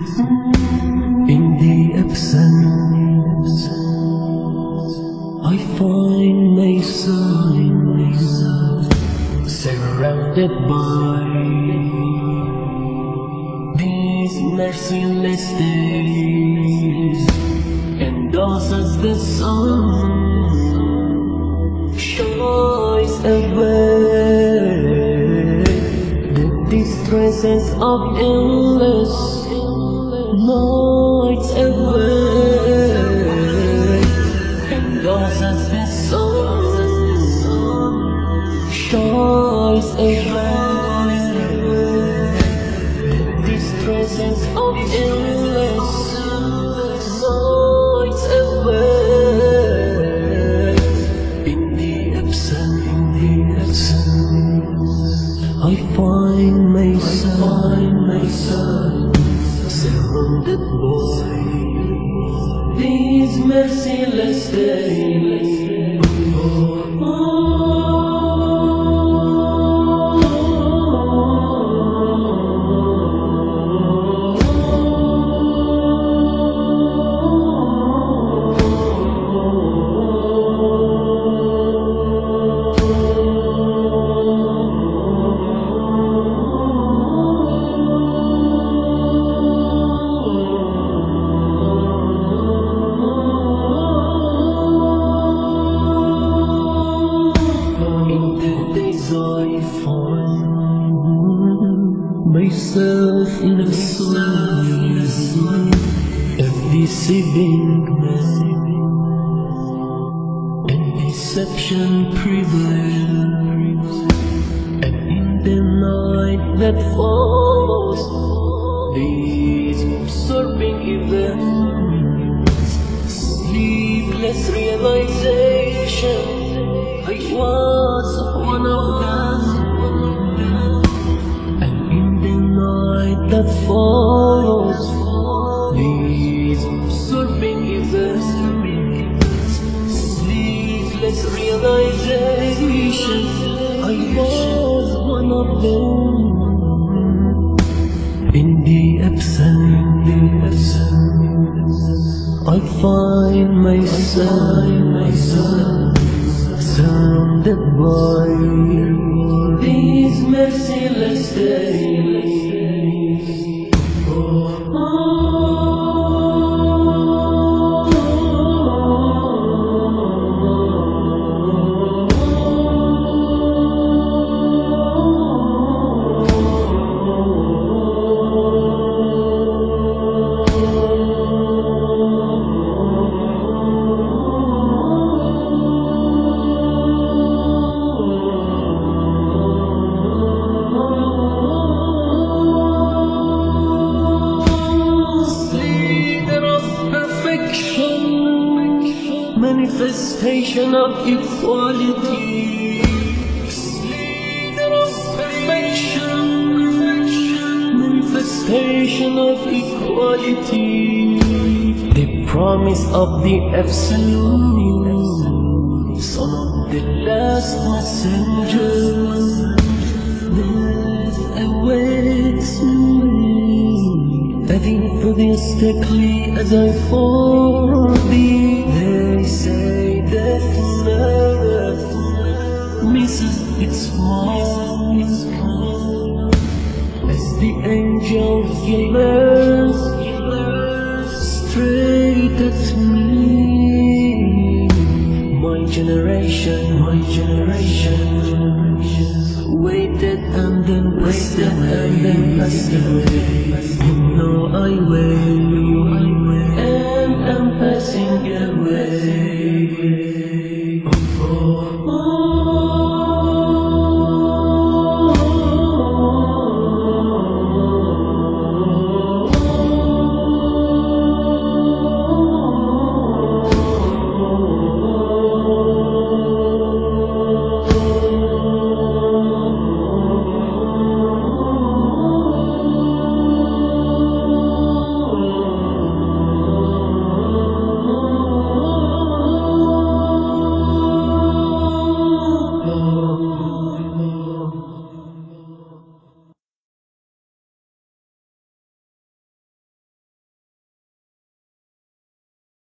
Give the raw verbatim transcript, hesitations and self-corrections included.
In the absence, I find myself surrounded by these merciless days, and thus as the sun shines away, the distresses of endless nights away, and thus as the sun shines away, the distresses of endless nights away. In the absence, in the absence, I find myself, I find myself surrounded by these merciless days. Oh, oh. Myself in a sleep of deceiving men, and deception prevails, and in the night that follows these absorbing events, sleepless realization I was one of them. That follows these absorbing events, sleepless realization I was one of them. In the absence, I find myself surrounded by these merciless days. Manifestation of equality, leader of perfection, manifestation of equality, the promise of the absolute, son of the last messenger, that awaits me, enthusiastically as I for thee. They say that love misses its mark as the angel glares straight at me. My generation, my generation waited and then passed and then passed away.